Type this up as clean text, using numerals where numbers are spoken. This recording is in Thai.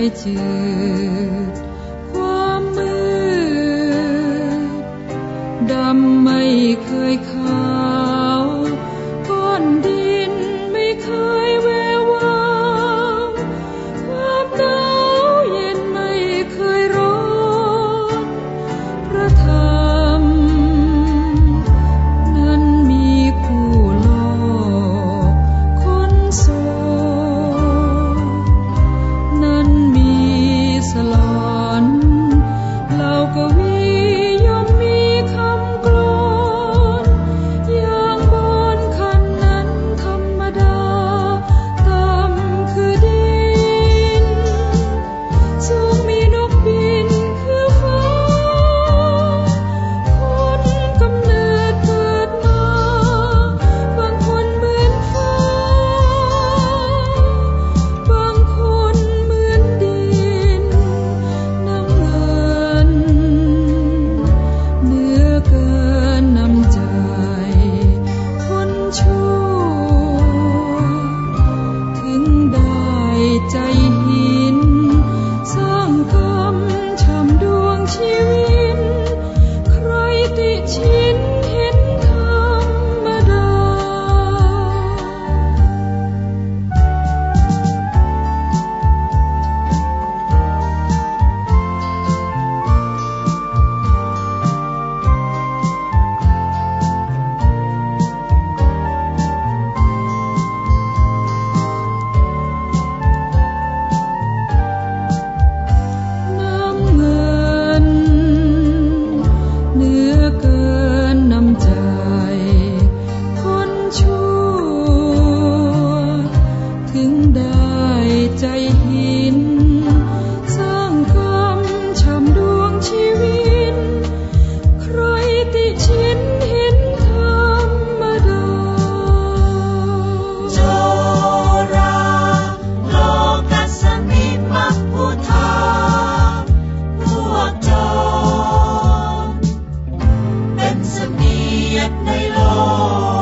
จืดความมืดดำไม่เคยขาวก้อนดินไม่เคยแวววาวความหนาวเย็นไม่เคยร้อนพระธรรมนั้นมีผู้หลอกคนโสดนั้นมีสลอนเหล่ากวีย่อมมีคำกลอนอย่างบนคันนั้นธรรมดาต่ำคือดินสูงมีนกบินคือฟ้าคนกำเนิดเกิดมาบางคนเหมือนฟ้าบางคนเหมือนดินน้ำเงินเหนือเกินน้ำใจคนชั่วถึงได้ใจหินสร้างกรรมช้ำดวงชีวิตใครติชินเห็นธรรมดาน้ำเงินเหนือเกินน้ำใจคนชั่วถึงได้ใจหินสร้างกรรมช้ำดวงชีวิตใครติชินเห็นธรรมดาโจราโลกัสสมิมัพพุทธาพวกโจร เป็นเสนียดในโลก